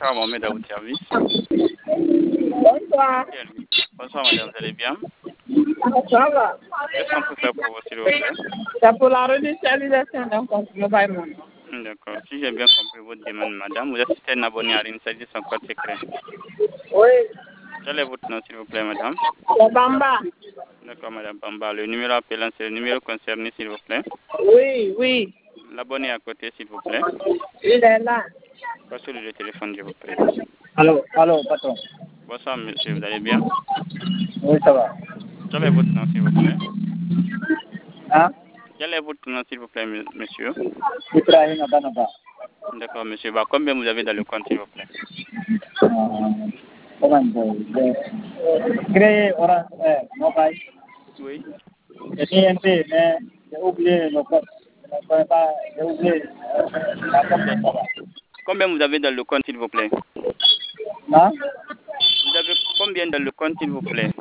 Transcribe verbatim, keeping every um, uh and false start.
Bonsoir, Mohamed à votre service. Bonsoir. Bonsoir, madame, vous allez bien? Ça va. Qu'est-ce qu'on peut faire pour vous, s'il vous plaît? C'est pour la redécialisation d'un compte mobile money. D'accord. Si j'ai bien compris votre demande, madame, vous assistez un abonné à l'initiative de son code secret. Oui. Quel est votre nom, s'il vous plaît, madame? C'est Bamba. D'accord, madame Bamba. Le numéro appelant, c'est le numéro concerné, s'il vous plaît. Oui, oui. L'abonné à côté, s'il vous plaît. Il est là. Passez le téléphone, s'il vous plaît. Allô, allô, patron. Bonsoir, monsieur, vous allez bien? Oui, ça va. Quel est votre nom, s'il vous plaît? Hein? Quel est votre nom, s'il vous plaît, monsieur? Ibrahim Abanaba. D'accord, monsieur. Bah, combien vous avez dans le compte, s'il vous plaît? Euh, comment dire? Créer Orange euh, Mobile. Oui. Et T N T, mais j'ai oublié le code. Je ne connais pas, j'ai oublié euh, la code. Combien vous avez dans le compte, s'il vous plaît? Hein? Vous avez combien dans le compte, s'il vous plaît?